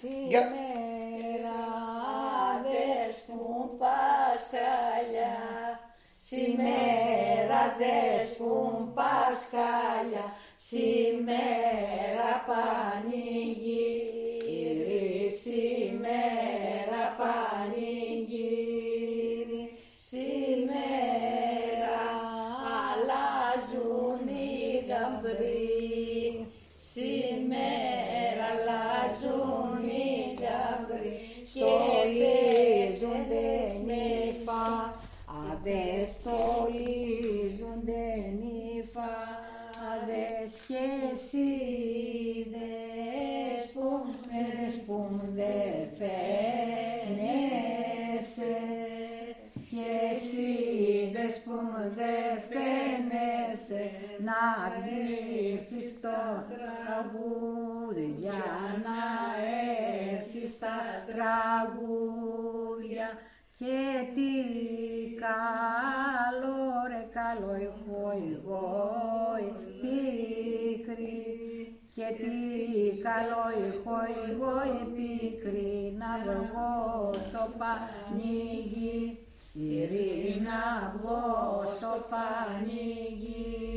σήμερα δες που Πασχαλιά, σήμερα δες που Πασχαλιά, σήμερα πανηγύρι, σήμερα πανηγύρι, σήμερα αλλάζουν οι γαμπροί, σήμερα αλλάζουν οι γαμπροί, στολίζονται νυφάδες, στολίζονται νυφάδες και σίδες που δε φαίνεσαι, και σίδες που δε φαίνεσαι, να δείξεις το τραγούδια, να έρθεις στα τραγούδια. Και τι καλό ρε καλό έχω εγώ η πίκρη, και τι καλό έχω εγώ η πίκρη, να βγω στο πανηγύρι, να βγω στο πανηγύρι.